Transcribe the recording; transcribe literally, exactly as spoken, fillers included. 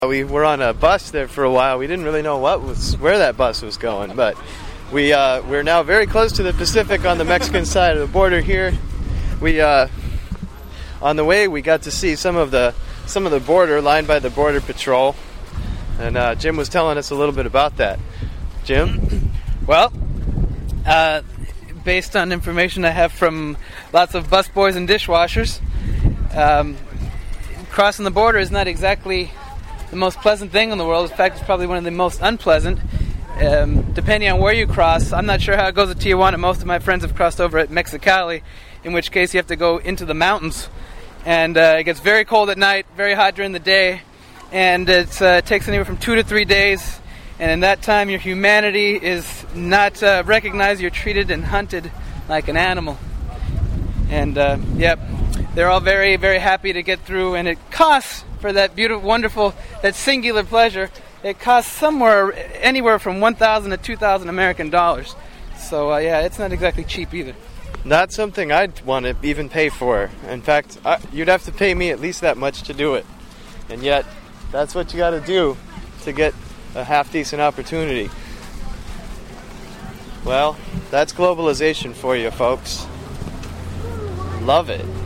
We were on a bus there for a while. We didn't really know what was where that bus was going, but we uh, we're now very close to the Pacific on the Mexican side of the border here. We uh, on the way we got to see some of the some of the border lined by the Border Patrol, and uh, Jim was telling us a little bit about that. Jim? Well, uh, based on information I have from lots of busboys and dishwashers, um, crossing the border is not exactly the most pleasant thing in the world. In fact, it's probably one of the most unpleasant. Um, depending on where you cross, I'm not sure how it goes at Tijuana. Most of my friends have crossed over at Mexicali, in which case you have to go into the mountains. And uh, it gets very cold at night, very hot during the day, and it's, uh, it takes anywhere from two to three days. And in that time, your humanity is not uh, recognized. You're treated and hunted like an animal. And, uh, yep, they're all very, very happy to get through, and it costs for that beautiful, wonderful, that singular pleasure. It costs somewhere, anywhere from one thousand to two thousand American dollars. So, uh, yeah, it's not exactly cheap either. Not something I'd want to even pay for. In fact, I, you'd have to pay me at least that much to do it. And yet, that's what you got to do to get a half-decent opportunity. Well, that's globalization for you, folks. Love it.